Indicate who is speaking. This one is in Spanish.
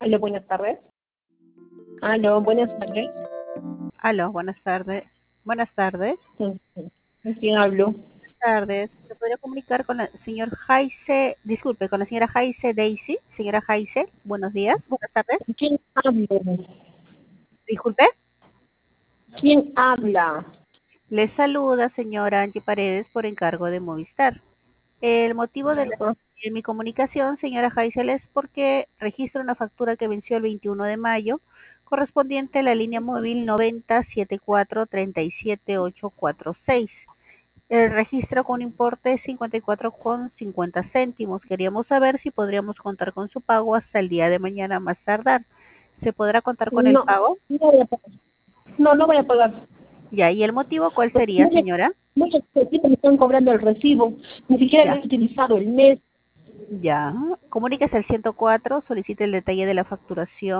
Speaker 1: Aló, buenas tardes. Aló, buenas tardes.
Speaker 2: Aló, buenas tardes. Buenas tardes.
Speaker 1: ¿Con quién hablo?
Speaker 2: Buenas tardes. ¿Se podría comunicar con el señor Jaise? Disculpe, con la señora Jaise Daisy. Señora Jaise, buenos días. Buenas tardes.
Speaker 1: ¿Con quién hablo?
Speaker 2: Disculpe.
Speaker 1: ¿Quién habla?
Speaker 2: Le saluda señora Angie Paredes por encargo de Movistar. El motivo de mi comunicación, señora Jaisel, es porque registra una factura que venció el 21 de mayo, correspondiente a la línea móvil 9074378846. El registro con importe de 54,50 céntimos. Queríamos saber si podríamos contar con su pago hasta el día de mañana más tardar. ¿Se podrá contar con el
Speaker 1: No,
Speaker 2: pago?
Speaker 1: no voy a pagar. No, no voy a pagar.
Speaker 2: Ya, ¿y el motivo cuál
Speaker 1: Pues
Speaker 2: sería, señora?
Speaker 1: muchos clientes me están cobrando el recibo. Ni siquiera lo
Speaker 2: Ya,
Speaker 1: he utilizado el mes.
Speaker 2: ya. Comuníquese al 104, solicite el detalle de la facturación.